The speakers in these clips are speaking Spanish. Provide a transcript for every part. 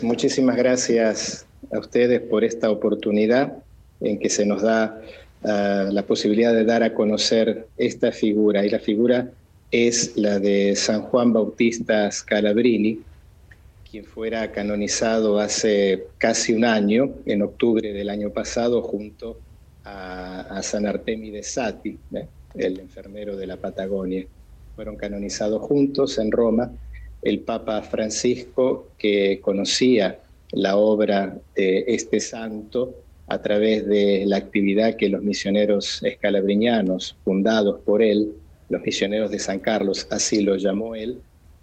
Muchísimas gracias a ustedes por esta oportunidad en que se nos da la posibilidad de dar a conocer esta figura. Y la figura es la de San Juan Bautista Scalabrini, quien fuera canonizado hace casi un año, en octubre del año pasado, junto a San Artemides Sati, el enfermero de la Patagonia. Fueron canonizados juntos en Roma. El Papa Francisco, que conocía la obra de este santo a través de la actividad que los misioneros escalabrinianos, fundados por él, los misioneros de San Carlos, así lo llamó él,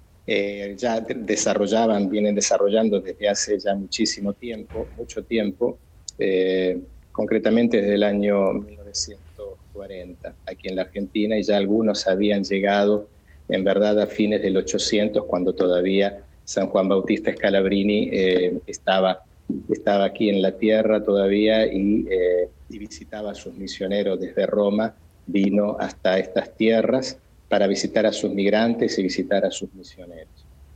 ya vienen desarrollando desde hace ya muchísimo tiempo, mucho tiempo, concretamente desde el año 1940 aquí en la Argentina, y ya algunos habían llegado en verdad a fines del 800, cuando todavía San Juan Bautista Scalabrini estaba aquí en la tierra todavía y visitaba a sus misioneros desde Roma, vino hasta estas tierras para visitar a sus migrantes y visitar a sus misioneros.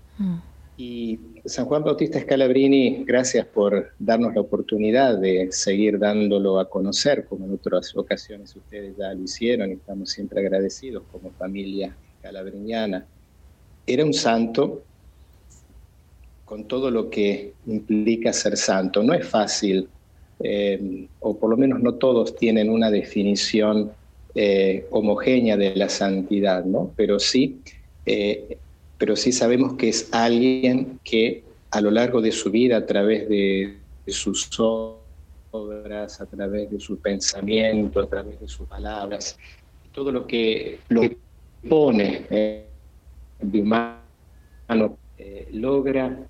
Y San Juan Bautista Scalabrini, gracias por darnos la oportunidad de seguir dándolo a conocer, como en otras ocasiones ustedes ya lo hicieron, y estamos siempre agradecidos como familia scalabriniana. Era un santo con todo lo que implica ser santo. No es fácil, o por lo menos no todos tienen una definición homogénea de la santidad, ¿no? Pero sí sabemos que es alguien que a lo largo de su vida, a través de sus obras, a través de su pensamiento, a través de sus palabras, todo lo que pone de humano, logra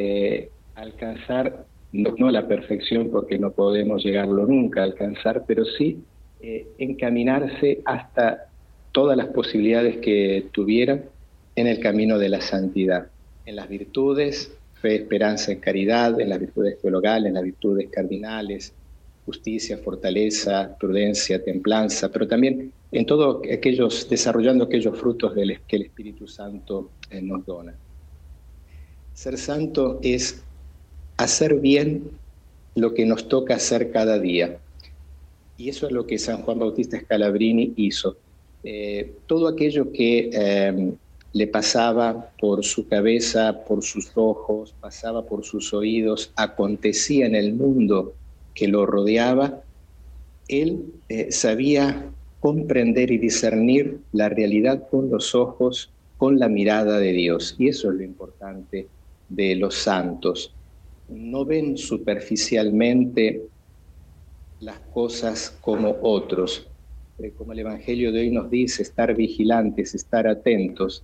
alcanzar, no la perfección, porque no podemos llegarlo nunca a alcanzar, pero sí encaminarse hasta todas las posibilidades que tuvieran en el camino de la santidad, en las virtudes, fe, esperanza, caridad, en las virtudes teologales, en las virtudes cardinales, justicia, fortaleza, prudencia, templanza, pero también en todo aquellos, desarrollando aquellos frutos que el Espíritu Santo nos dona. Ser santo es hacer bien lo que nos toca hacer cada día. Y eso es lo que San Juan Bautista Scalabrini hizo. Todo aquello que le pasaba por su cabeza, por sus ojos, pasaba por sus oídos, acontecía en el mundo que lo rodeaba, él sabía comprender y discernir la realidad con los ojos, con la mirada de Dios. Y eso es lo importante de los santos. No ven superficialmente las cosas como otros. Como el Evangelio de hoy nos dice, estar vigilantes, estar atentos.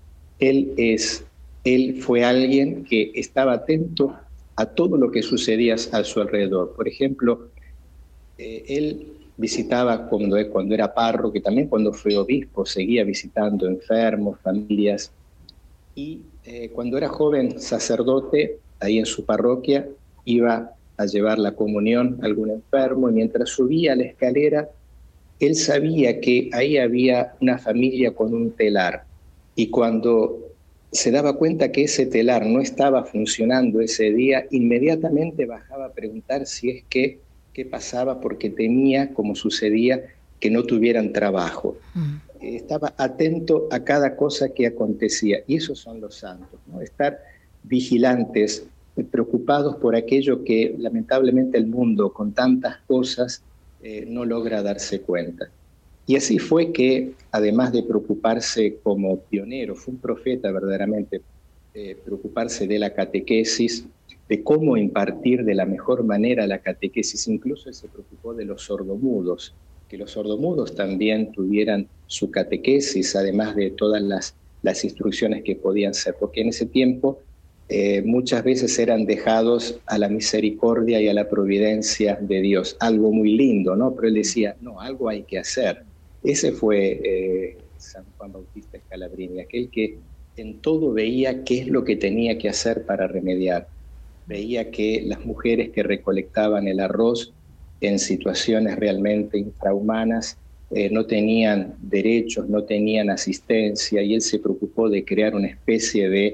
Él fue alguien que estaba atento a todo lo que sucedía a su alrededor. Por ejemplo, él visitaba cuando era párroco, y también cuando fue obispo, seguía visitando enfermos, familias, y cuando era joven sacerdote, ahí en su parroquia, iba a llevar la comunión a algún enfermo, y mientras subía la escalera, él sabía que ahí había una familia con un telar, y cuando se daba cuenta que ese telar no estaba funcionando ese día, inmediatamente bajaba a preguntar si es que qué pasaba, porque temía, como sucedía, que no tuvieran trabajo. Estaba atento a cada cosa que acontecía, y esos son los santos, ¿no? Estar vigilantes, preocupados por aquello que lamentablemente el mundo, con tantas cosas, no logra darse cuenta. Y así fue que, además de preocuparse como pionero, fue un profeta verdaderamente, preocuparse de la catequesis, de cómo impartir de la mejor manera la catequesis. Incluso se preocupó de los sordomudos, que los sordomudos también tuvieran su catequesis, además de todas las instrucciones que podían ser, porque en ese tiempo muchas veces eran dejados a la misericordia y a la providencia de Dios. Algo muy lindo, ¿no? Pero él decía, no, algo hay que hacer. Ese fue San Juan Bautista Scalabrini, aquel que en todo veía qué es lo que tenía que hacer para remediar. Veía que las mujeres que recolectaban el arroz en situaciones realmente infrahumanas no tenían derechos, no tenían asistencia, y él se preocupó de crear una especie de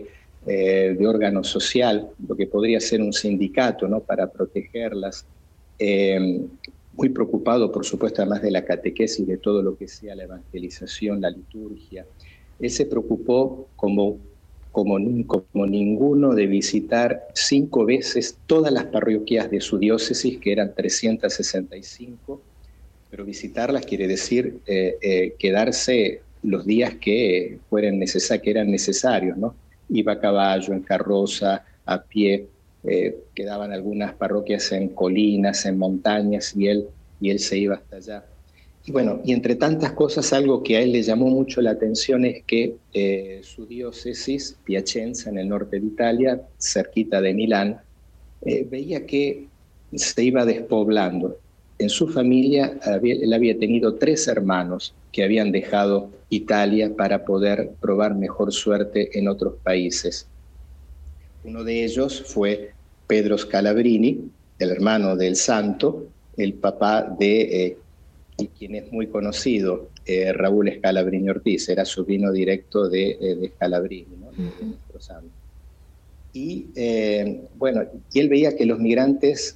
de órgano social, lo que podría ser un sindicato, ¿no?, para protegerlas, muy preocupado, por supuesto, además de la catequesis, de todo lo que sea la evangelización, la liturgia. Él se preocupó como ninguno de visitar 5 veces todas las parroquias de su diócesis, que eran 365, pero visitarlas quiere decir quedarse los días que eran necesarios, ¿no? Iba a caballo, en carroza, a pie, quedaban algunas parroquias en colinas, en montañas, y él se iba hasta allá. Y bueno, y entre tantas cosas, algo que a él le llamó mucho la atención es que su diócesis, Piacenza, en el norte de Italia, cerquita de Milán, veía que se iba despoblando. En su familia, él había tenido 3 hermanos que habían dejado Italia para poder probar mejor suerte en otros países. Uno de ellos fue Pedro Scalabrini, el hermano del santo, el papá de quien es muy conocido, Raúl Scalabrini Ortiz, era sobrino directo de Scalabrini, ¿no?, de nuestro santo. Y bueno, y él veía que los migrantes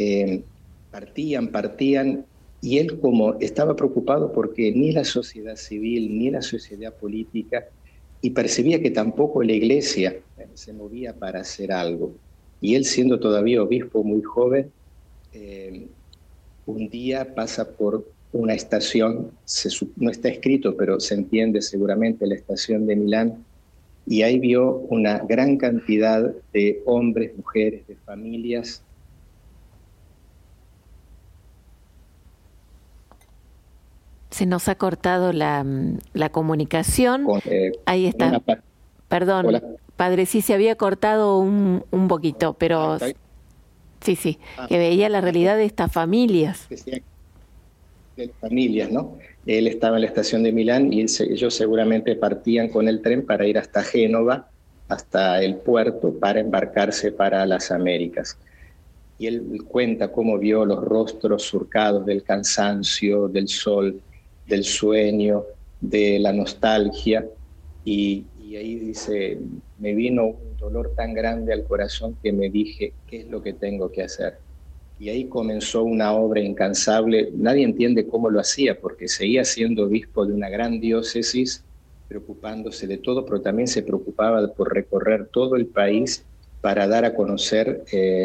partían, y él como estaba preocupado porque ni la sociedad civil ni la sociedad política, y percibía que tampoco la iglesia se movía para hacer algo. Y él, siendo todavía obispo muy joven, un día pasa por una estación, no está escrito, pero se entiende seguramente, la estación de Milán, y ahí vio una gran cantidad de hombres, mujeres, de familias. Se nos ha cortado la comunicación. Ahí está. Perdón, hola. Padre, sí se había cortado un poquito, pero sí, que veía la realidad de estas familias. De familias, ¿no? Él estaba en la estación de Milán y ellos seguramente partían con el tren para ir hasta Génova, hasta el puerto, para embarcarse para las Américas. Y él cuenta cómo vio los rostros surcados del cansancio, del sol, del sueño, de la nostalgia, y ahí dice, me vino un dolor tan grande al corazón que me dije, ¿qué es lo que tengo que hacer? Y ahí comenzó una obra incansable. Nadie entiende cómo lo hacía, porque seguía siendo obispo de una gran diócesis, preocupándose de todo, pero también se preocupaba por recorrer todo el país para dar a conocer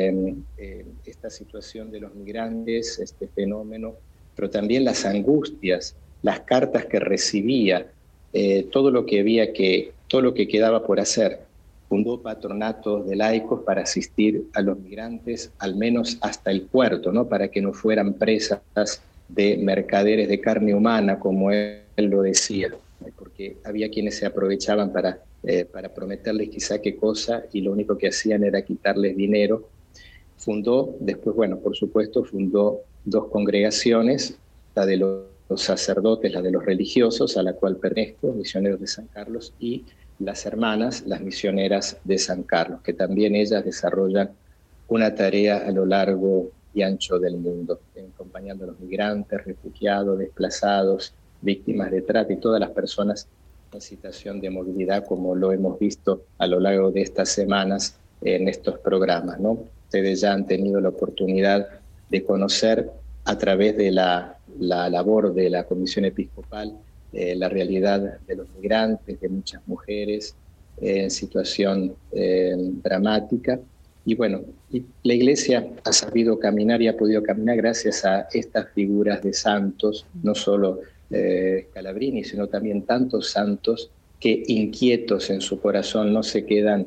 esta situación de los migrantes, este fenómeno, pero también las angustias, las cartas que recibía, todo lo que quedaba por hacer. Fundó patronatos de laicos para asistir a los migrantes, al menos hasta el puerto, ¿no?, para que no fueran presas de mercaderes de carne humana, como él lo decía, porque había quienes se aprovechaban para prometerles quizá qué cosa, y lo único que hacían era quitarles dinero. Fundó, después, bueno, por supuesto, fundó 2 congregaciones, la de los sacerdotes, la de los religiosos, a la cual pertenezco, Misioneros de San Carlos, y las hermanas, las misioneras de San Carlos, que también ellas desarrollan una tarea a lo largo y ancho del mundo, acompañando a los migrantes, refugiados, desplazados, víctimas de trata y todas las personas en situación de movilidad, como lo hemos visto a lo largo de estas semanas en estos programas, ¿no? Ustedes ya han tenido la oportunidad de conocer a través de la labor de la Comisión Episcopal la realidad de los migrantes, de muchas mujeres en situación dramática. Y bueno, y la Iglesia ha sabido caminar y ha podido caminar gracias a estas figuras de santos, no solo Scalabrini, sino también tantos santos que, inquietos en su corazón, no se quedan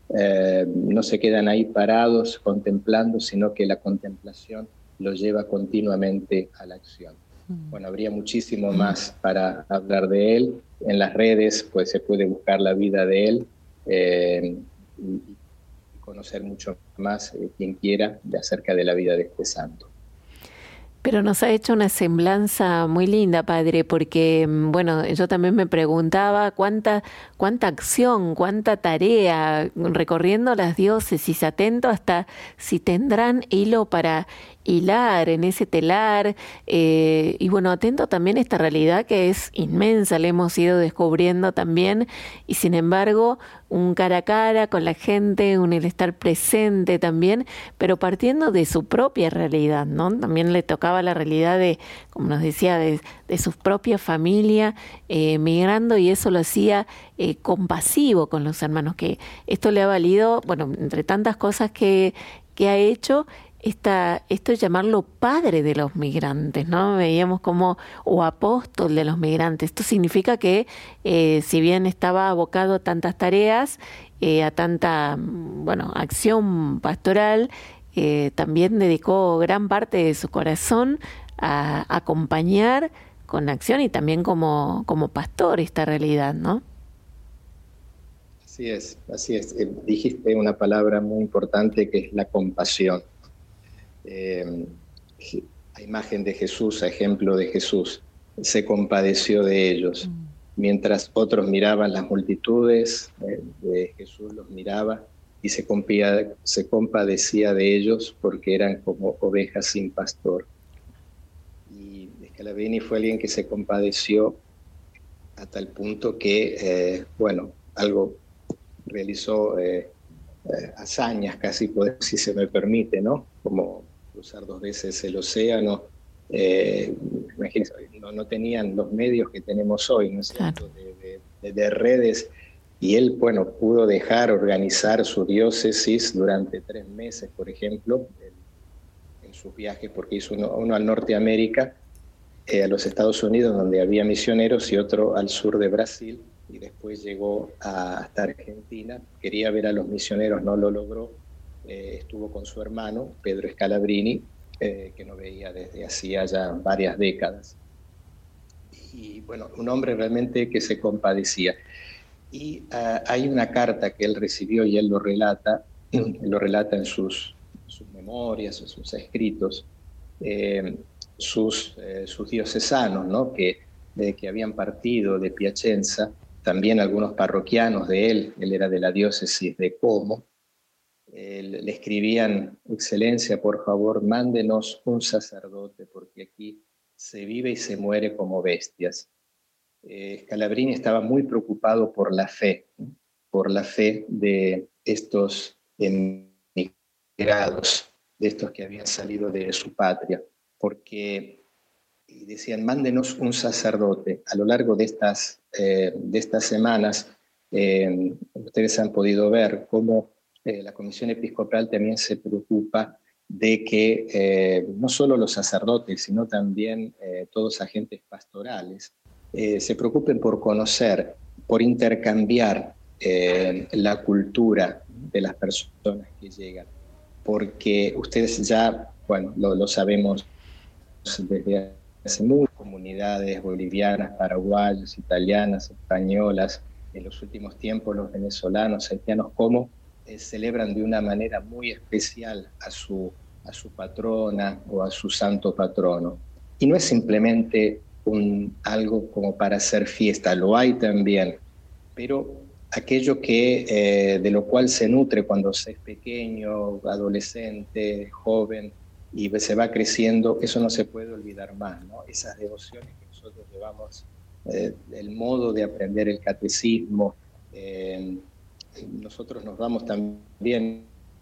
ahí parados contemplando, sino que la contemplación los lleva continuamente a la acción. Bueno, habría muchísimo más para hablar de él. En las redes pues se puede buscar la vida de él y conocer mucho más, quien quiera, acerca de la vida de este santo. Pero nos ha hecho una semblanza muy linda, Padre, porque, bueno, yo también me preguntaba cuánta acción, cuánta tarea, recorriendo las diócesis, atento hasta si tendrán hilo para hilar en ese telar, y bueno, atento también a esta realidad que es inmensa, la hemos ido descubriendo también, y sin embargo, un cara a cara con la gente, el estar presente también, pero partiendo de su propia realidad, ¿no? También le tocaba la realidad de, como nos decía, de su propia familia migrando, y eso lo hacía compasivo con los hermanos, que esto le ha valido, bueno, entre tantas cosas que ha hecho, esto es llamarlo padre de los migrantes, ¿no? Veíamos como, o apóstol de los migrantes. Esto significa que, si bien estaba abocado a tantas tareas, a tanta, bueno, acción pastoral, también dedicó gran parte de su corazón a acompañar con acción y también como pastor esta realidad, ¿no? Así es, así es. Dijiste una palabra muy importante que es la compasión. A imagen de Jesús, a ejemplo de Jesús, se compadeció de ellos. Mientras otros miraban las multitudes, Jesús los miraba y se compadecía de ellos porque eran como ovejas sin pastor. Y Scalabrini fue alguien que se compadeció a tal punto que, realizó hazañas casi, si se me permite, ¿no? Como cruzar 2 veces el océano. Imagínense, no tenían los medios que tenemos hoy, ¿no es cierto? Claro. De redes, y él, bueno, pudo organizar su diócesis durante 3 meses, por ejemplo, en sus viajes, porque hizo uno al Norteamérica, a los Estados Unidos, donde había misioneros, y otro al sur de Brasil, y después llegó hasta Argentina. Quería ver a los misioneros, no lo logró. Estuvo con su hermano, Pedro Scalabrini, que no veía desde hacía ya varias décadas. Y bueno, un hombre realmente que se compadecía. Y hay una carta que él recibió, y él lo relata en sus memorias, en sus escritos, sus diocesanos, ¿no? que habían partido de Piacenza, también algunos parroquianos de él era de la diócesis de Como, le escribían: Excelencia, por favor, mándenos un sacerdote, porque aquí se vive y se muere como bestias. Scalabrini estaba muy preocupado por la fe de estos emigrados, de estos que habían salido de su patria, porque decían: mándenos un sacerdote. A lo largo de estas semanas, ustedes han podido ver cómo la Comisión Episcopal también se preocupa de que no solo los sacerdotes, sino también todos agentes pastorales se preocupen por conocer, por intercambiar la cultura de las personas que llegan, porque ustedes ya, bueno, lo sabemos desde hace muchas comunidades bolivianas, paraguayas, italianas, españolas, en los últimos tiempos los venezolanos, haitianos, cómo celebran de una manera muy especial a su patrona o a su santo patrono. Y no es simplemente algo como para hacer fiesta, lo hay también, pero aquello que de lo cual se nutre cuando se es pequeño, adolescente, joven, y se va creciendo, eso no se puede olvidar más, ¿no? Esas devociones que nosotros llevamos, el modo de aprender el catecismo, nosotros nos vamos también,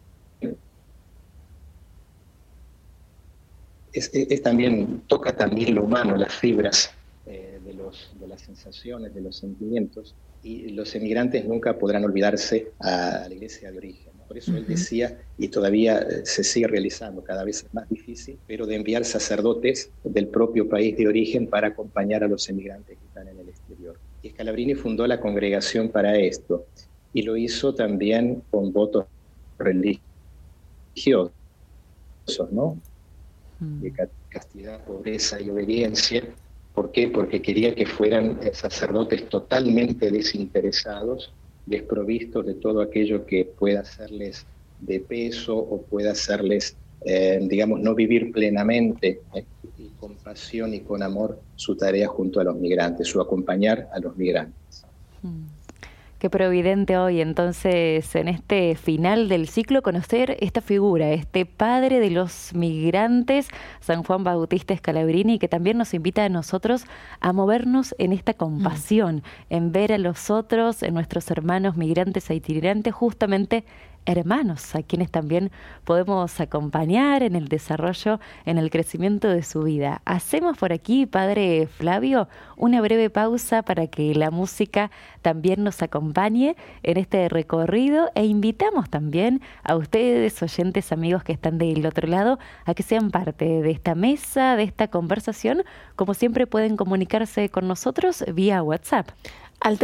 toca también lo humano, las fibras de las sensaciones, de los sentimientos, y los emigrantes nunca podrán olvidarse a la iglesia de origen, ¿no? Por eso él decía, y todavía se sigue realizando, cada vez es más difícil, pero de enviar sacerdotes del propio país de origen para acompañar a los emigrantes que están en el exterior. Y Scalabrini fundó la congregación para esto, y lo hizo también con votos religiosos, ¿no? De castidad, pobreza y obediencia. ¿Por qué? Porque quería que fueran sacerdotes totalmente desinteresados, desprovistos de todo aquello que pueda hacerles de peso o pueda hacerles, no vivir plenamente y con pasión y con amor su tarea junto a los migrantes, su acompañar a los migrantes. Qué providente hoy, entonces, en este final del ciclo, conocer esta figura, este padre de los migrantes, San Juan Bautista Scalabrini, que también nos invita a nosotros a movernos en esta compasión, en ver a los otros, en nuestros hermanos migrantes e itinerantes, justamente hermanos, a quienes también podemos acompañar en el desarrollo, en el crecimiento de su vida. Hacemos por aquí, Padre Flavio, una breve pausa para que la música también nos acompañe en este recorrido e invitamos también a ustedes, oyentes, amigos que están del otro lado, a que sean parte de esta mesa, de esta conversación. Como siempre pueden comunicarse con nosotros vía WhatsApp. Al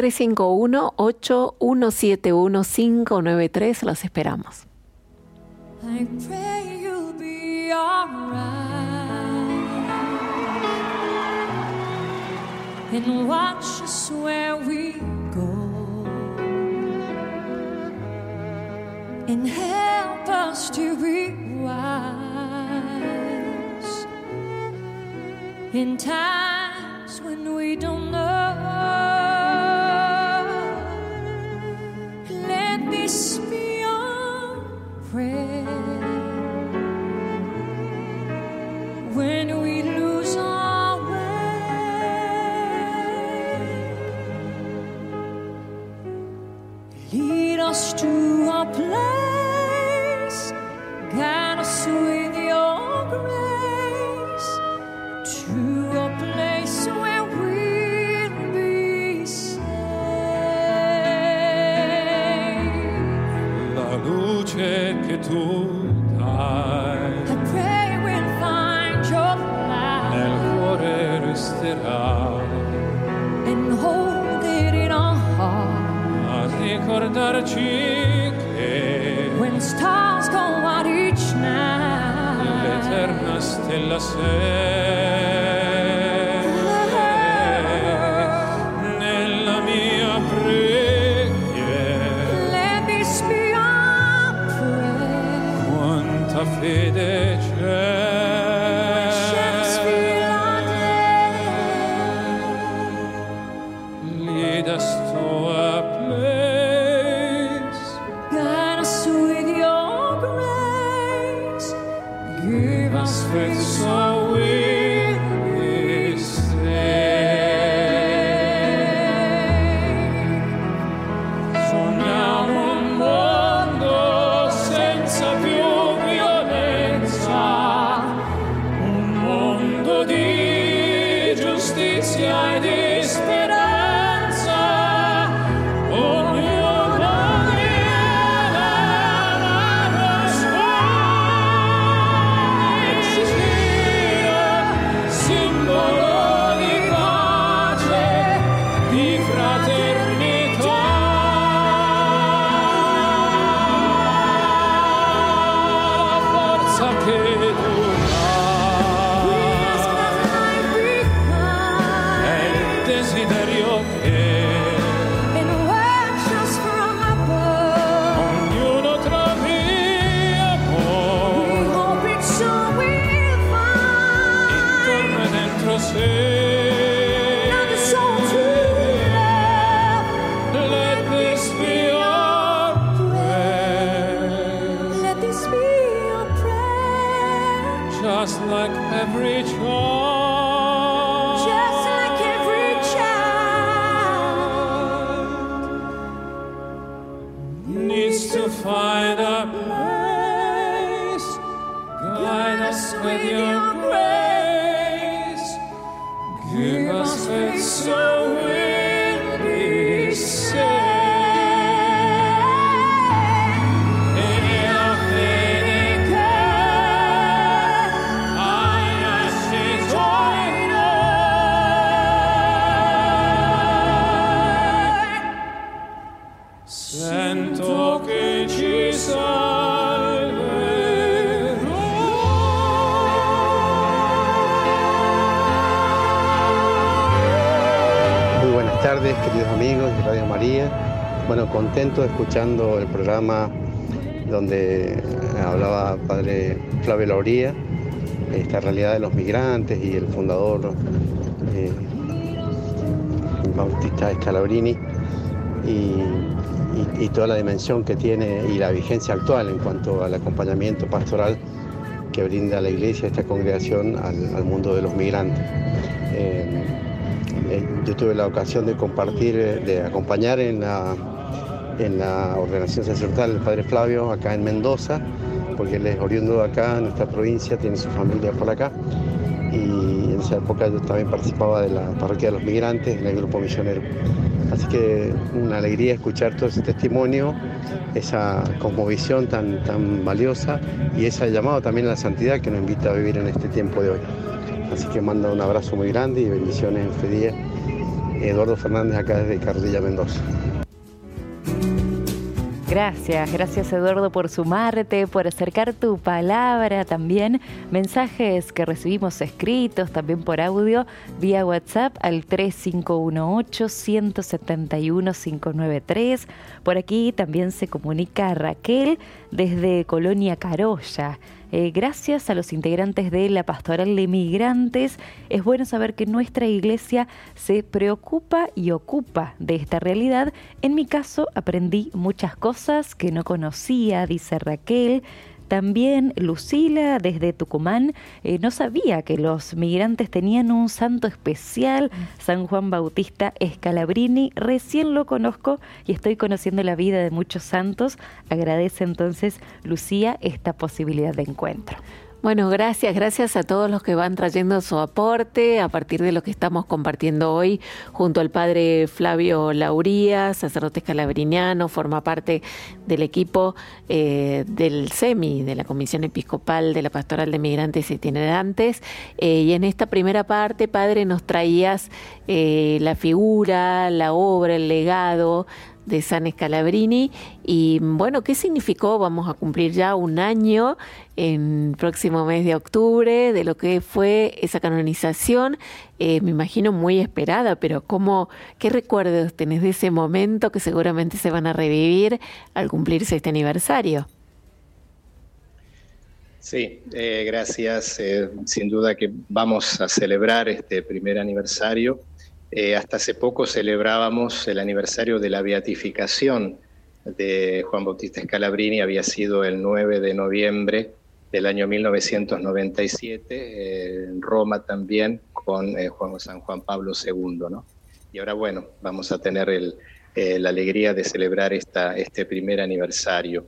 351-8171-593 los esperamos. I pray you'll be alright and watch us where we go and help us to be wise in times when we don't know. This be our prayer when we lose our way. Lead us to a place, guide us with your grace, to a place where we'll be safe. Che tu dai, I pray we'll find your light nel cuore resterà, and hold it in our heart a ricordarci che when stars go out each night. l'eterna stella sei. Nella mia preghiera Let this be our prayer. quanta fede c'è. Shadows fill our day. Lead us to a place, Guide us with your grace. Give us faith so we'll be saved. Sogniamo un mondo senza più violenza, un mondo di giustizia e di speranza. Ognuno diede la nostra simbolo di pace, di fraternità. Forza che tu dai, è il desiderio che and watch us from above. ognuno trovi We amore hope it's so we'll find intorno e dentro sé. another soul to love. Let this be our prayer, Let this be your prayer. just like every child, Just like every child needs to find a place. Guide us with your grace. Give us faith so we'll be saved. E la fede che hai asceso in noi. Sento che ci salverò. Muy buenas tardes, queridos amigos de Radio María. Bueno, contento escuchando el programa donde hablaba Padre Flavio Lauría, esta realidad de los migrantes y el fundador Bautista Scalabrini. y toda la dimensión que tiene y la vigencia actual en cuanto al acompañamiento pastoral que brinda la Iglesia, esta congregación, al mundo de los migrantes. Yo tuve la ocasión de compartir, de acompañar en la ordenación sacerdotal del Padre Flavio acá en Mendoza, porque él es oriundo de acá, en nuestra provincia, tiene su familia por acá, y en esa época yo también participaba de la parroquia de los migrantes, en el grupo misionero. Así que una alegría escuchar todo ese testimonio, esa cosmovisión tan valiosa y ese llamado también a la santidad que nos invita a vivir en este tiempo de hoy. Así que manda un abrazo muy grande y bendiciones en este día. Eduardo Fernández, acá desde Carrilla, Mendoza. Gracias Eduardo por sumarte, por acercar tu palabra también, mensajes que recibimos escritos, también por audio, vía WhatsApp al 3518-171-593. Por aquí también se comunica Raquel desde Colonia Carolla. Gracias a los integrantes de la Pastoral de Migrantes, es bueno saber que nuestra iglesia se preocupa y ocupa de esta realidad. En mi caso aprendí muchas cosas que no conocía, dice Raquel. También Lucila desde Tucumán, no sabía que los migrantes tenían un santo especial, San Juan Bautista Scalabrini, recién lo conozco y estoy conociendo la vida de muchos santos. Agradece entonces Lucía esta posibilidad de encuentro. Bueno, gracias a todos los que van trayendo su aporte a partir de lo que estamos compartiendo hoy junto al padre Flavio Lauría, sacerdote scalabriniano, forma parte del equipo del CEMI, de la Comisión Episcopal de la Pastoral de Migrantes Itinerantes. Y en esta primera parte, padre, nos traías la figura, la obra, el legado de San Scalabrini y bueno, ¿qué significó? Vamos a cumplir ya un año en el próximo mes de octubre de lo que fue esa canonización, me imagino muy esperada, pero ¿qué recuerdos tenés de ese momento que seguramente se van a revivir al cumplirse este aniversario? Sí, gracias. Sin duda que vamos a celebrar este primer aniversario. Hasta hace poco celebrábamos el aniversario de la beatificación de Juan Bautista Scalabrini, había sido el 9 de noviembre del año 1997, en Roma también, con San Juan Pablo II, ¿no? Y ahora, bueno, vamos a tener la alegría de celebrar este primer aniversario.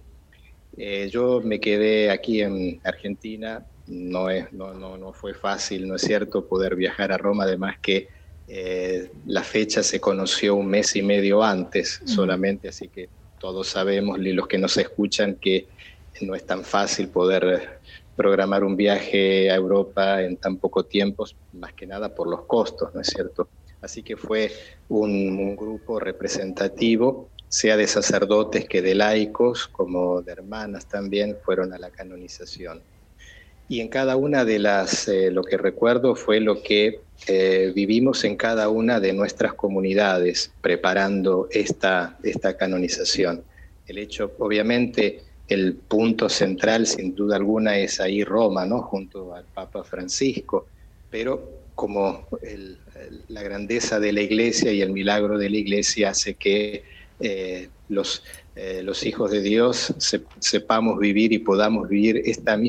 Yo me quedé aquí en Argentina, no fue fácil, ¿no es cierto?, poder viajar a Roma, además que la fecha se conoció un mes y medio antes solamente, así que todos sabemos, y los que nos escuchan, que no es tan fácil poder programar un viaje a Europa en tan poco tiempo, más que nada por los costos, ¿no es cierto? Así que fue un grupo representativo, sea de sacerdotes que de laicos, como de hermanas también, fueron a la canonización. Y en cada una de lo que recuerdo fue lo que vivimos en cada una de nuestras comunidades preparando esta canonización. El hecho, obviamente, el punto central, sin duda alguna, es ahí Roma, ¿no?, junto al Papa Francisco, pero como la grandeza de la Iglesia y el milagro de la Iglesia hace que los hijos de Dios sepamos vivir y podamos vivir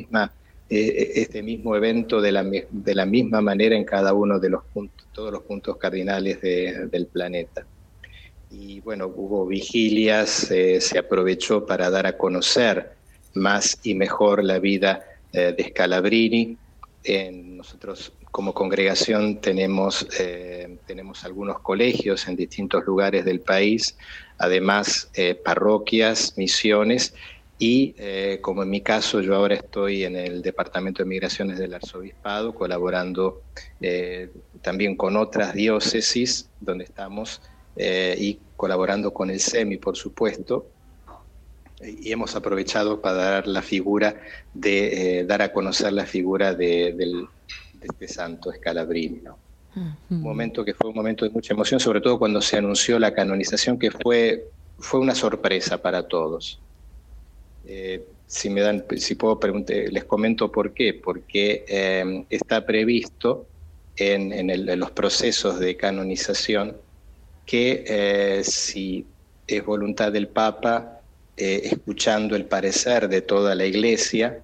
este mismo evento de la misma manera en cada uno de todos los puntos cardinales del planeta. Y bueno, hubo vigilias, se aprovechó para dar a conocer más y mejor la vida de Scalabrini. Nosotros como congregación tenemos algunos colegios en distintos lugares del país, además parroquias, misiones. Y como en mi caso, yo ahora estoy en el Departamento de Migraciones del Arzobispado, colaborando también con otras diócesis donde estamos y colaborando con el CEMI, por supuesto. Y hemos aprovechado para dar dar a conocer la figura de este santo Scalabrini, ¿no? Un momento que fue un momento de mucha emoción, sobre todo cuando se anunció la canonización, que fue una sorpresa para todos. Si puedo preguntar, les comento por qué. Porque está previsto en los procesos de canonización que si es voluntad del Papa, escuchando el parecer de toda la Iglesia,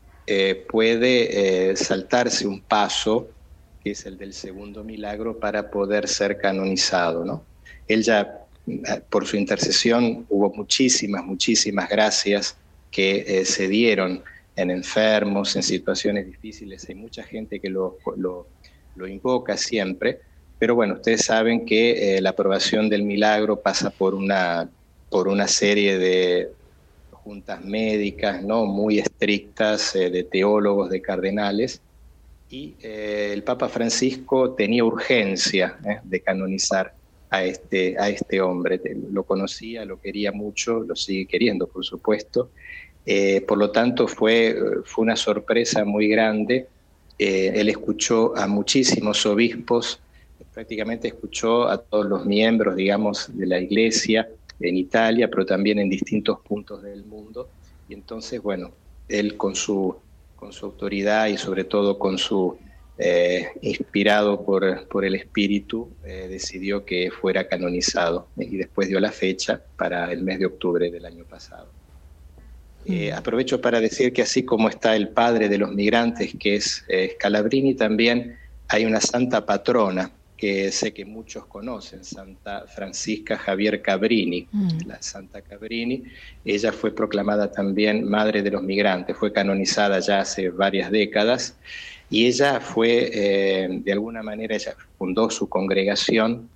puede saltarse un paso, que es el del segundo milagro, para poder ser canonizado, ¿no? Él ya, por su intercesión, hubo muchísimas gracias que se dieron en enfermos, en situaciones difíciles. Hay mucha gente que lo invoca siempre, pero bueno, ustedes saben que la aprobación del milagro pasa por una serie de juntas médicas, ¿no?, muy estrictas, de teólogos, de cardenales, y el Papa Francisco tenía urgencia de canonizar a este hombre. Lo conocía, lo quería mucho, lo sigue queriendo, por supuesto. Por lo tanto, fue una sorpresa muy grande. Él escuchó a muchísimos obispos, prácticamente escuchó a todos los miembros, digamos, de la Iglesia en Italia, pero también en distintos puntos del mundo. Y entonces, bueno, él con su autoridad y sobre todo con su inspirado por el Espíritu, decidió que fuera canonizado, y después dio la fecha para el mes de octubre del año pasado. Aprovecho para decir que así como está el padre de los migrantes, que es Scalabrini, también hay una santa patrona que sé que muchos conocen, Santa Francisca Javier Cabrini, la Santa Cabrini. Ella fue proclamada también Madre de los Migrantes, fue canonizada ya hace varias décadas, y ella fue, de alguna manera, ella fundó su congregación,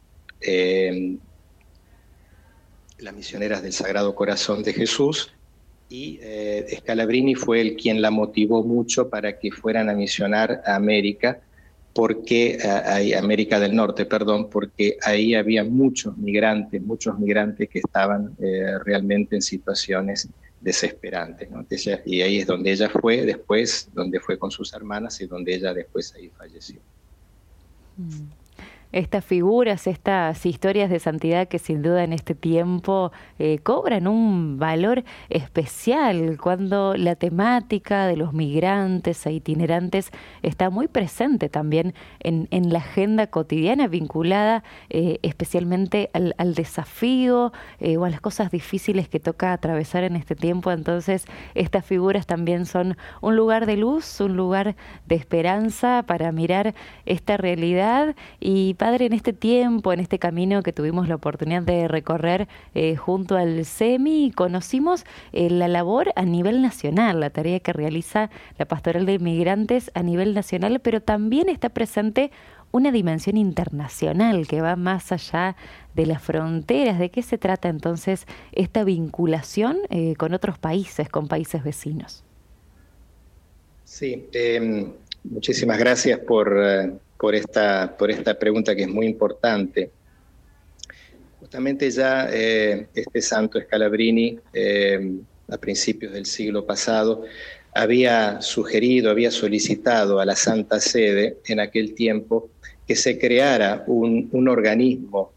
las Misioneras del Sagrado Corazón de Jesús, y Scalabrini fue quien la motivó mucho para que fueran a misionar a América, América del Norte, porque ahí había muchos migrantes que estaban realmente en situaciones desesperantes, ¿no? Y ahí es donde ella fue después, donde fue con sus hermanas y donde ella después ahí falleció. Estas figuras, estas historias de santidad que sin duda en este tiempo cobran un valor especial cuando la temática de los migrantes e itinerantes está muy presente también en la agenda cotidiana, vinculada especialmente al desafío o a las cosas difíciles que toca atravesar en este tiempo. Entonces, estas figuras también son un lugar de luz, un lugar de esperanza para mirar esta realidad. Y Padre, en este tiempo, en este camino que tuvimos la oportunidad de recorrer junto al SEMI, conocimos la labor a nivel nacional, la tarea que realiza la Pastoral de Migrantes a nivel nacional, pero también está presente una dimensión internacional que va más allá de las fronteras. ¿De qué se trata entonces esta vinculación con otros países, con países vecinos? Sí, muchísimas gracias por esta pregunta, que es muy importante. Justamente ya este santo Scalabrini, a principios del siglo pasado, había solicitado a la Santa Sede en aquel tiempo que se creara un organismo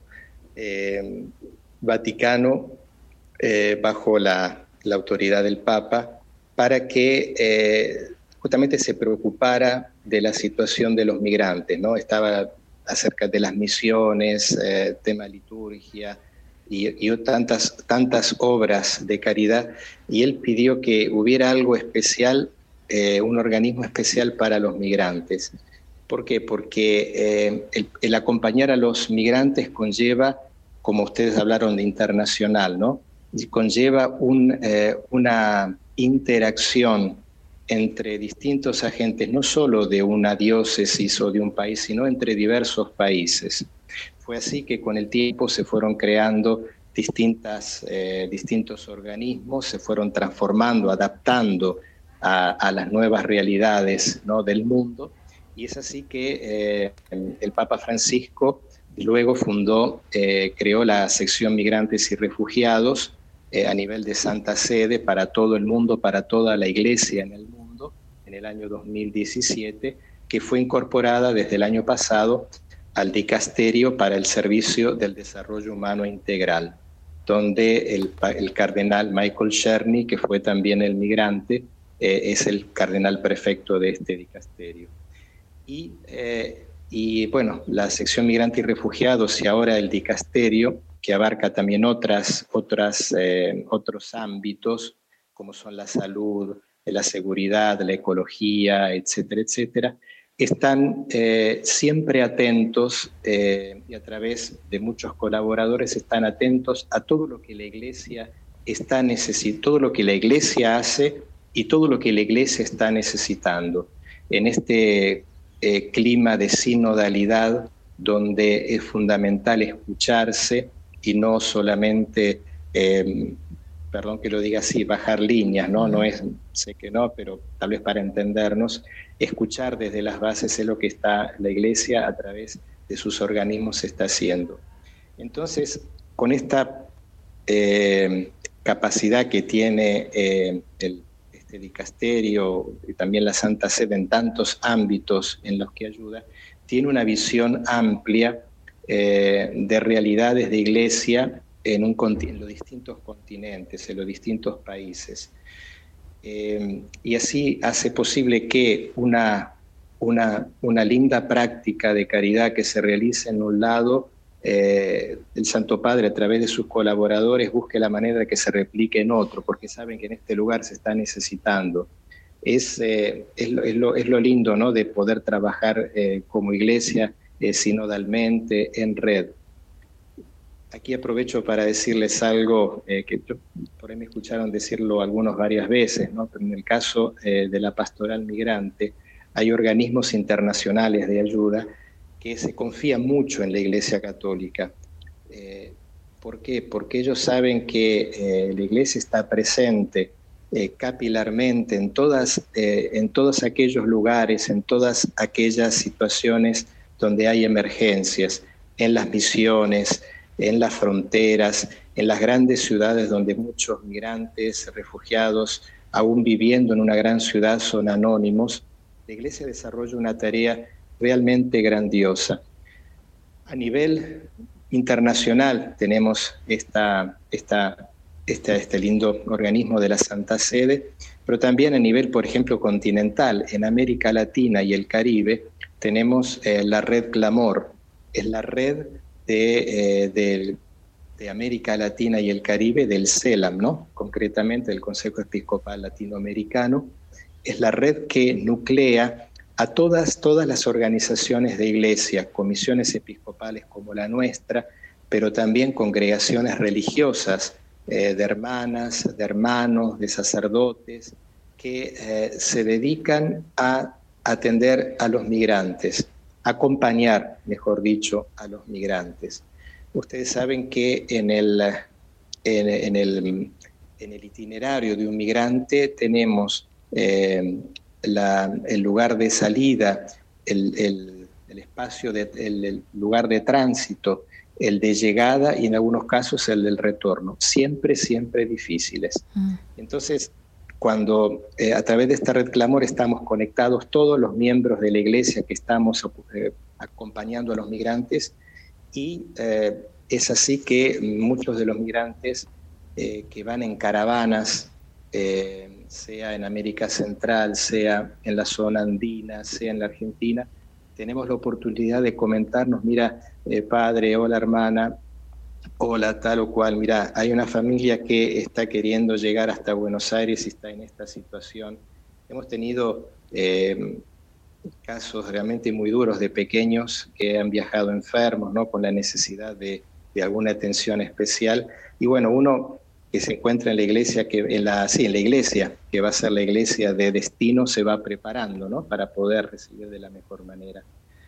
vaticano bajo la autoridad del Papa, para que justamente se preocupara de la situación de los migrantes, ¿no? Estaba acerca de las misiones, tema liturgia y tantas obras de caridad, y él pidió que hubiera algo especial, un organismo especial para los migrantes. ¿Por qué? Porque el acompañar a los migrantes conlleva, como ustedes hablaron de internacional, ¿no?, y conlleva una interacción entre distintos agentes, no solo de una diócesis o de un país, sino entre diversos países. Fue así que con el tiempo se fueron creando distintos organismos, se fueron transformando, adaptando a las nuevas realidades, ¿no?, del mundo, y es así que el Papa Francisco luego creó la sección Migrantes y Refugiados a nivel de Santa Sede para todo el mundo, para toda la Iglesia en el mundo, en el año 2017, que fue incorporada desde el año pasado al Dicasterio para el Servicio del Desarrollo Humano Integral, donde el cardenal Michael Czerny, que fue también el migrante, es el cardenal prefecto de este dicasterio. Y bueno, la sección Migrantes y Refugiados y ahora el dicasterio que abarca también otros ámbitos, como son la salud, la seguridad, la ecología, etcétera, etcétera, están siempre atentos y a través de muchos colaboradores están atentos a todo lo que la Iglesia todo lo que la Iglesia hace y todo lo que la Iglesia está necesitando. En este clima de sinodalidad, donde es fundamental escucharse y no solamente, perdón que lo diga así, bajar líneas, ¿no? No es, sé que no, pero tal vez para entendernos, escuchar desde las bases es lo que está la Iglesia a través de sus organismos está haciendo. Entonces, con esta capacidad que tiene este dicasterio y también la Santa Sede en tantos ámbitos en los que ayuda, tiene una visión amplia de realidades de Iglesia en los distintos continentes, en los distintos países. Y así hace posible que una linda práctica de caridad que se realice en un lado, el Santo Padre a través de sus colaboradores busque la manera de que se replique en otro, porque saben que en este lugar se está necesitando. Es lo lindo, ¿no?, de poder trabajar como Iglesia sinodalmente, en red. Aquí aprovecho para decirles algo que por ahí me escucharon decirlo algunos varias veces, ¿no? Pero en el caso de la pastoral migrante hay organismos internacionales de ayuda que se confían mucho en la Iglesia Católica. ¿Por qué? Porque ellos saben que la Iglesia está presente capilarmente en todos aquellos lugares, en todas aquellas situaciones donde hay emergencias, en las misiones, en las fronteras, en las grandes ciudades donde muchos migrantes, refugiados, aún viviendo en una gran ciudad, son anónimos. La Iglesia desarrolla una tarea realmente grandiosa. A nivel internacional tenemos este lindo organismo de la Santa Sede, pero también a nivel, por ejemplo, continental, en América Latina y el Caribe, tenemos la Red Clamor. Es la red de América Latina y el Caribe, del CELAM, ¿no? Concretamente del Consejo Episcopal Latinoamericano. Es la red que nuclea a todas las organizaciones de iglesia, comisiones episcopales como la nuestra, pero también congregaciones religiosas, de hermanas, de hermanos, de sacerdotes, que se dedican a atender a los migrantes, acompañar, mejor dicho, a los migrantes. Ustedes saben que en el itinerario de un migrante tenemos el lugar de salida, el espacio, el lugar de tránsito, el de llegada y en algunos casos el del retorno, siempre difíciles. Entonces, cuando a través de esta red Clamor estamos conectados todos los miembros de la Iglesia que estamos acompañando a los migrantes, y es así que muchos de los migrantes que van en caravanas, sea en América Central, sea en la zona andina, sea en la Argentina, tenemos la oportunidad de comentarnos: mira, padre, hola hermana, hola tal o cual, mira, hay una familia que está queriendo llegar hasta Buenos Aires y está en esta situación. Hemos tenido casos realmente muy duros de pequeños que han viajado enfermos, ¿no?, con la necesidad de alguna atención especial. Y bueno, uno que se encuentra en la iglesia, en la iglesia, que va a ser la iglesia de destino, se va preparando, ¿no?, para poder recibir de la mejor manera.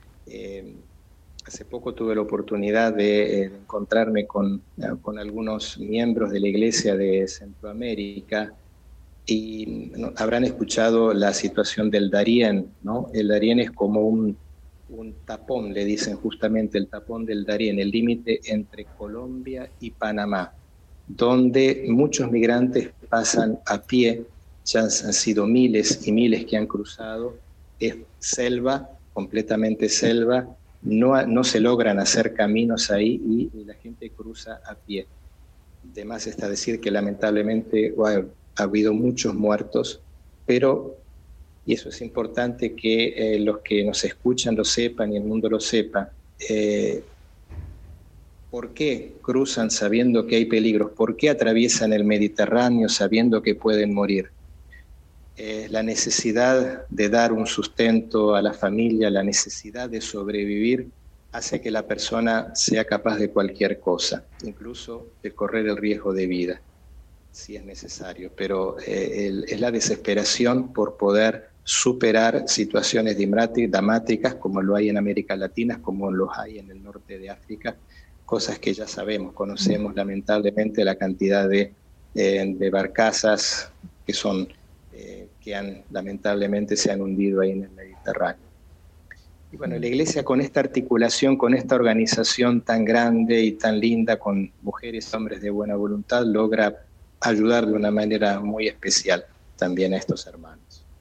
Hace poco tuve la oportunidad de encontrarme con algunos miembros de la iglesia de Centroamérica, y habrán escuchado la situación del Darién, ¿no? El Darién es como un tapón, le dicen justamente el tapón del Darién, el límite entre Colombia y Panamá, donde muchos migrantes pasan a pie. Ya han sido miles y miles que han cruzado. Es selva, completamente selva, no se logran hacer caminos ahí y la gente cruza a pie. Además está decir que lamentablemente ha habido muchos muertos, pero, y eso es importante que los que nos escuchan lo sepan y el mundo lo sepa, ¿Por qué cruzan sabiendo que hay peligros? ¿Por qué atraviesan el Mediterráneo sabiendo que pueden morir? La necesidad de dar un sustento a la familia, la necesidad de sobrevivir, hace que la persona sea capaz de cualquier cosa, incluso de correr el riesgo de vida, si es necesario. Pero es la desesperación por poder superar situaciones dramáticas como lo hay en América Latina, como los hay en el norte de África, cosas que ya sabemos, conocemos lamentablemente la cantidad de barcazas que lamentablemente se han hundido ahí en el Mediterráneo. Y bueno, la Iglesia con esta articulación, con esta organización tan grande y tan linda, con mujeres y hombres de buena voluntad, logra ayudar de una manera muy especial también a estos hermanos.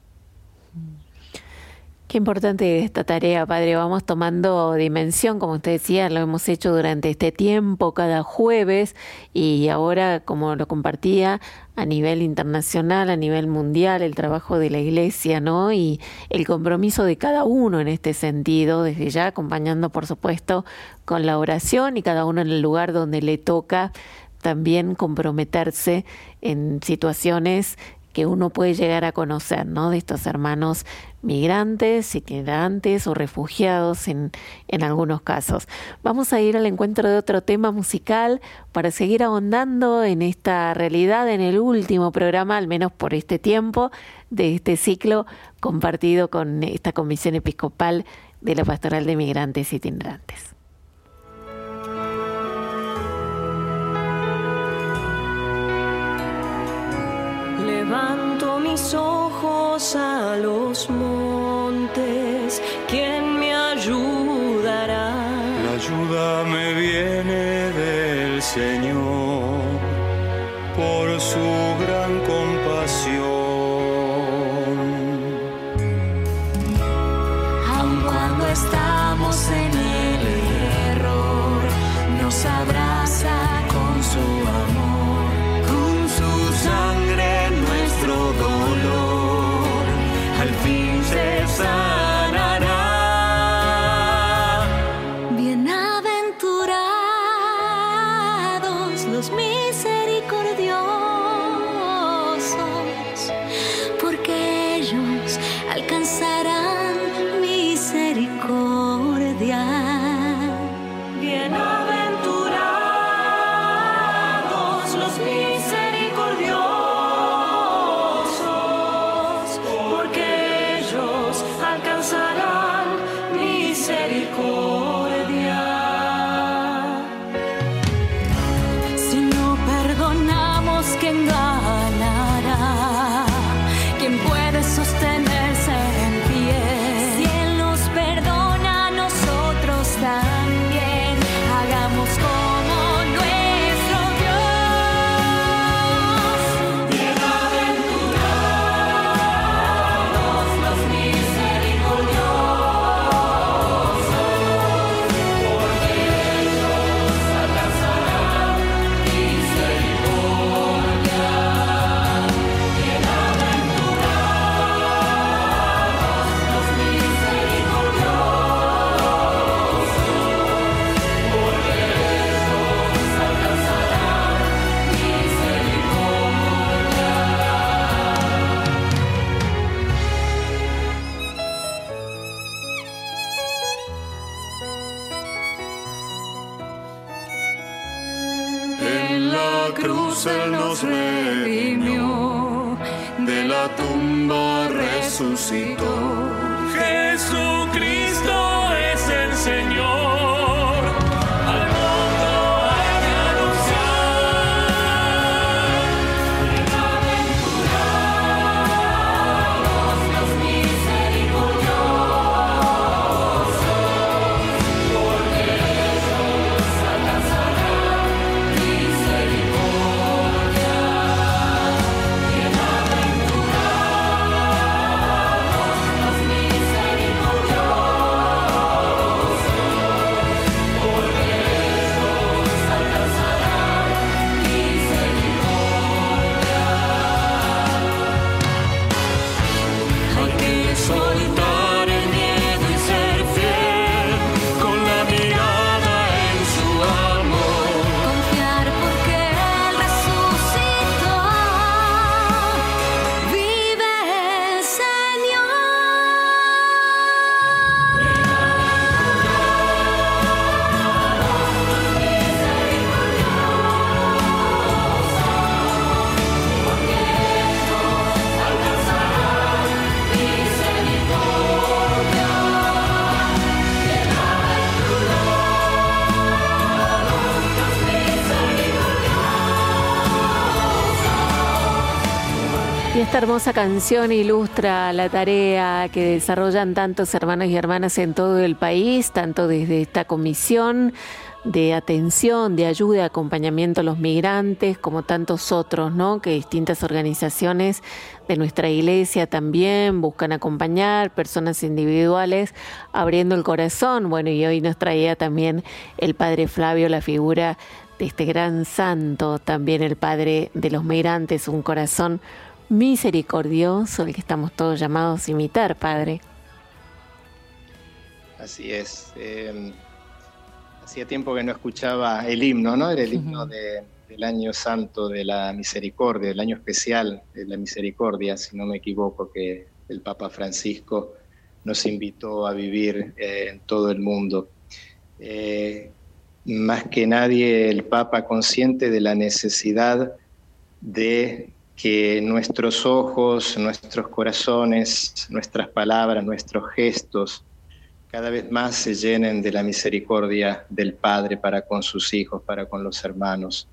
Qué importante esta tarea, Padre. Vamos tomando dimensión, como usted decía, lo hemos hecho durante este tiempo, cada jueves, y ahora, como lo compartía, a nivel internacional, a nivel mundial, el trabajo de la Iglesia, ¿no? Y el compromiso de cada uno en este sentido, desde ya acompañando, por supuesto, con la oración y cada uno en el lugar donde le toca también comprometerse en situaciones que uno puede llegar a conocer, ¿no? De estos hermanos migrantes, itinerantes o refugiados en algunos casos. Vamos a ir al encuentro de otro tema musical para seguir ahondando en esta realidad en el último programa, al menos por este tiempo, de este ciclo compartido con esta Comisión Episcopal de la Pastoral de Migrantes Itinerantes. Levanto mis ojos a los montes, ¿quién me ayudará? La ayuda me viene del Señor, por su gran compasión. Aun cuando estamos en el error, nos abraza con su amor, con su sangre nuestro dolor al fin se sanará. Bienaventurados los misericordiosos, porque ellos alcanzarán misericordia. Bienaventurados los misericordiosos, porque ellos alcanzarán misericordia. Si no perdonamos, ¿quién ganará? ¿Quién puede sostenerse en pie? Si Él nos perdona, nosotros también hagamos como nuestro Dios. Bienaventurados los misericordiosos, porque ellos alcanzarán misericordia. Bienaventurados los misericordiosos, porque ellos alcanzarán misericordia. En la cruz Él nos redimió, de la tumba resucitó. Jesucristo es el Señor, al mundo hay que anunciar. Bienaventurados los misericordiosos, porque ellos alcanzarán misericordia. Bienaventurados los esta hermosa canción ilustra la tarea que desarrollan tantos hermanos y hermanas en todo el país, tanto desde esta comisión de atención, de ayuda y acompañamiento a los migrantes, como tantos otros, ¿no? Que distintas organizaciones de nuestra iglesia también buscan acompañar, personas individuales, abriendo el corazón. Bueno, y hoy nos traía también el Padre Flavio, la figura de este gran santo, también el Padre de los migrantes, un corazón misericordioso, el que estamos todos llamados a imitar, Padre. Así es. Hacía tiempo que no escuchaba el himno, ¿no? Era el himno del año santo de la misericordia, el año especial de la misericordia, si no me equivoco, que el Papa Francisco nos invitó a vivir en todo el mundo. Más que nadie, el Papa, consciente de la necesidad de que nuestros ojos, nuestros corazones, nuestras palabras, nuestros gestos, cada vez más se llenen de la misericordia del Padre para con sus hijos, para con los hermanos.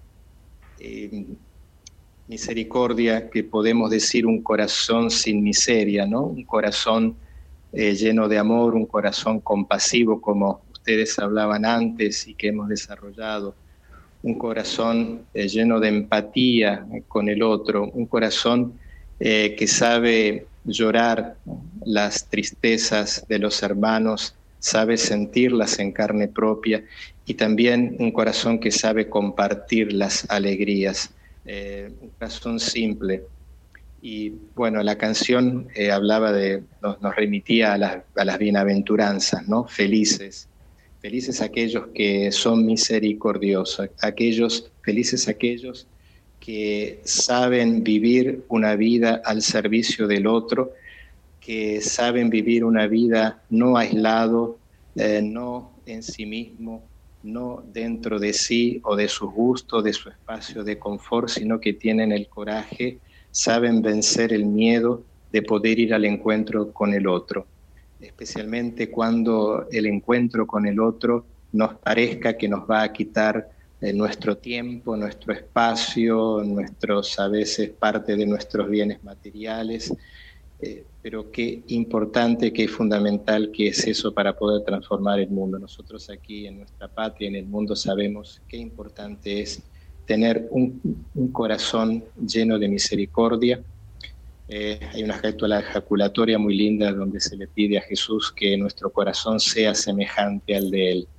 Misericordia, que podemos decir un corazón sin miseria, ¿no? Un corazón lleno de amor, un corazón compasivo, como ustedes hablaban antes y que hemos desarrollado. Un corazón lleno de empatía con el otro, un corazón que sabe llorar las tristezas de los hermanos, sabe sentirlas en carne propia, y también un corazón que sabe compartir las alegrías, un corazón simple. Y bueno, la canción hablaba nos remitía a las bienaventuranzas, ¿no? Felices aquellos que son misericordiosos, felices aquellos que saben vivir una vida al servicio del otro, que saben vivir una vida no aislado, no en sí mismo, no dentro de sí o de sus gustos, de su espacio de confort, sino que tienen el coraje, saben vencer el miedo de poder ir al encuentro con el otro, especialmente cuando el encuentro con el otro nos parezca que nos va a quitar nuestro tiempo, nuestro espacio, a veces parte de nuestros bienes materiales, pero qué importante, qué fundamental que es eso para poder transformar el mundo. Nosotros aquí en nuestra patria, en el mundo, sabemos qué importante es tener un corazón lleno de misericordia. Hay una ejaculatoria muy linda donde se le pide a Jesús que nuestro corazón sea semejante al de Él.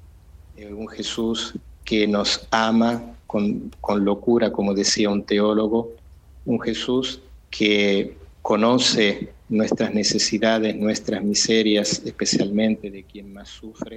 Un Jesús que nos ama con locura, como decía un teólogo, un Jesús que conoce nuestras necesidades, nuestras miserias, especialmente de quien más sufre.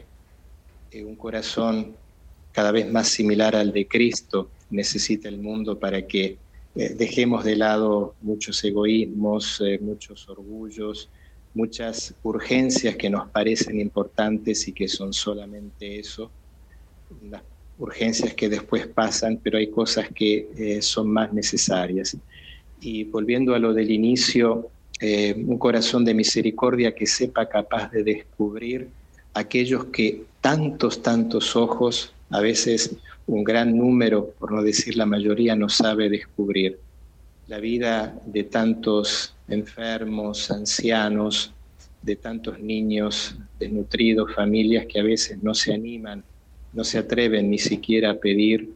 Un corazón cada vez más similar al de Cristo necesita el mundo para que dejemos de lado muchos egoísmos, muchos orgullos, muchas urgencias que nos parecen importantes y que son solamente eso, las urgencias que después pasan, pero hay cosas que son más necesarias. Y volviendo a lo del inicio, un corazón de misericordia que sepa capaz de descubrir aquellos que tantos ojos, a veces un gran número, por no decir la mayoría, no sabe descubrir. La vida de tantos enfermos, ancianos, de tantos niños desnutridos, familias que a veces no se animan, no se atreven ni siquiera a pedir,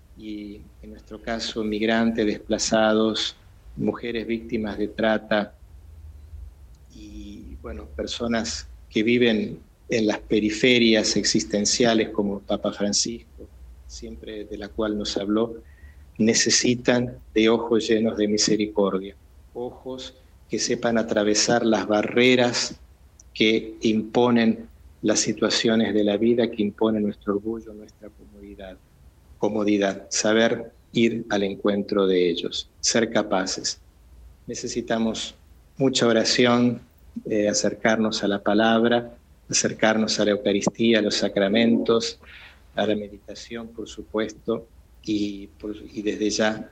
y en nuestro caso migrantes, desplazados, mujeres víctimas de trata y bueno, personas que viven en las periferias existenciales, como Papa Francisco, siempre de la cual nos habló, necesitan de ojos llenos de misericordia, ojos que sepan atravesar las barreras que imponen las situaciones de la vida, que imponen nuestro orgullo, nuestra comodidad, saber ir al encuentro de ellos, ser capaces. Necesitamos mucha oración, acercarnos a la palabra, acercarnos a la Eucaristía, a los sacramentos, a la meditación, por supuesto, y desde ya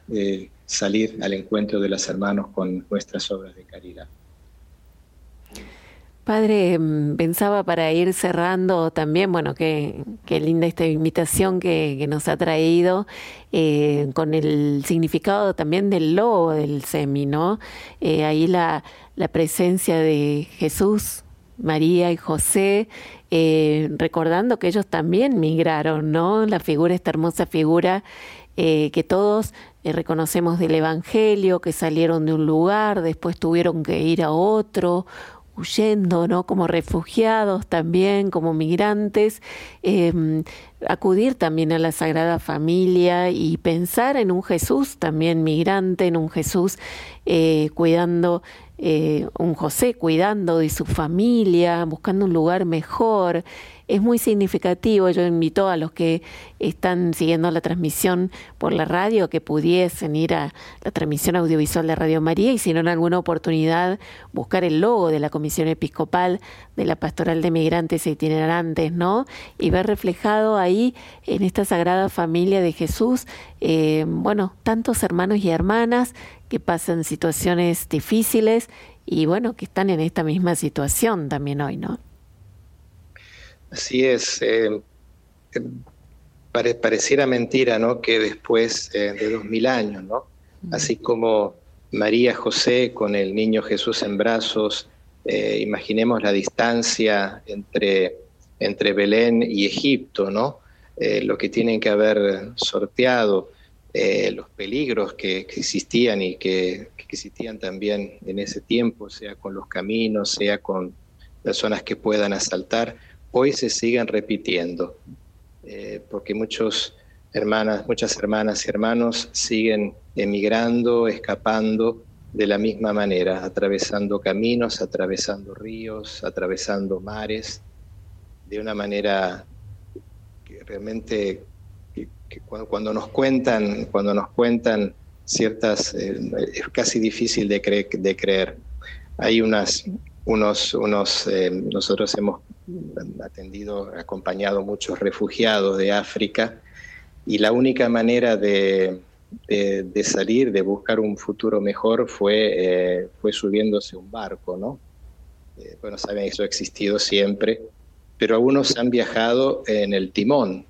salir al encuentro de los hermanos con nuestras obras de caridad. Padre, pensaba para ir cerrando también, bueno, qué linda esta invitación que nos ha traído, con el significado también del logo del SEMI, ¿no? Ahí la presencia de Jesús, María y José, recordando que ellos también migraron, ¿no? Esta hermosa figura que todos reconocemos del Evangelio, que salieron de un lugar, después tuvieron que ir a otro, huyendo, ¿no? Como refugiados también, como migrantes, acudir también a la Sagrada Familia y pensar en un Jesús también migrante, en un Jesús cuidando, un José cuidando de su familia, buscando un lugar mejor. Es muy significativo. Yo invito a los que están siguiendo la transmisión por la radio que pudiesen ir a la transmisión audiovisual de Radio María y si no en alguna oportunidad buscar el logo de la Comisión Episcopal de la Pastoral de Migrantes e Itinerantes, ¿no? Y ver reflejado ahí en esta Sagrada Familia de Jesús, tantos hermanos y hermanas que pasan situaciones difíciles y bueno, que están en esta misma situación también hoy, ¿no? Así es. Pareciera mentira, ¿no? Que después de 2000 años, ¿no? Así como María José con el niño Jesús en brazos, imaginemos la distancia entre Belén y Egipto, ¿no? Lo que tienen que haber sorteado, los peligros que existían y que existían también en ese tiempo, sea con los caminos, sea con personas que puedan asaltar, hoy se siguen repitiendo, porque muchas hermanas y hermanos siguen emigrando, escapando de la misma manera, atravesando caminos, atravesando ríos, atravesando mares, de una manera que realmente que cuando nos cuentan ciertas, es casi difícil de creer. Hay nosotros hemos acompañado muchos refugiados de África y la única manera de salir, de buscar un futuro mejor fue subiéndose a un barco, ¿no? Saben, eso ha existido siempre, pero algunos han viajado en el timón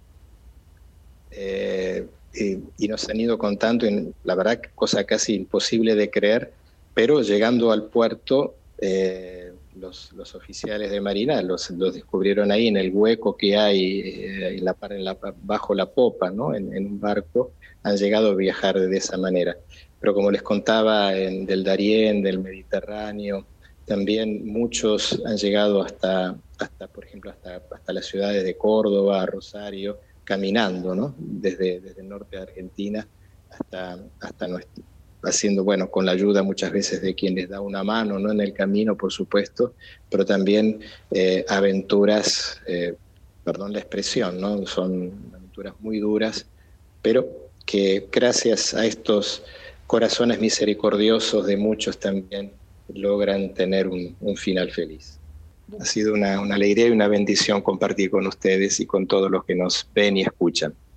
y nos han ido contando, la verdad, cosa casi imposible de creer, pero llegando al puerto, los oficiales de Marina los descubrieron ahí en el hueco que hay bajo la popa, ¿no? En un barco, han llegado a viajar de esa manera. Pero como les contaba, del Darién, del Mediterráneo, también muchos han llegado hasta por ejemplo, hasta las ciudades de Córdoba, Rosario, caminando, ¿no? Desde el norte de Argentina hasta nuestro, haciendo, con la ayuda muchas veces de quien les da una mano, ¿no? En el camino, por supuesto, pero también aventuras, perdón la expresión, ¿no? Son aventuras muy duras, pero que gracias a estos corazones misericordiosos de muchos también logran tener un final feliz. Ha sido una alegría y una bendición compartir con ustedes y con todos los que nos ven y escuchan.